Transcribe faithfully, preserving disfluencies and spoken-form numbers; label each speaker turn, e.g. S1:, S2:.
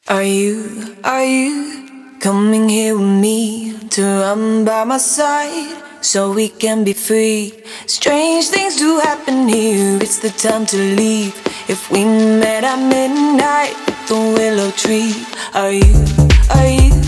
S1: Are you, are you coming here with me to run by my side so we can be free? Strange things do happen here, it's the time to leave. If we met at midnight, the willow tree. Are you, are you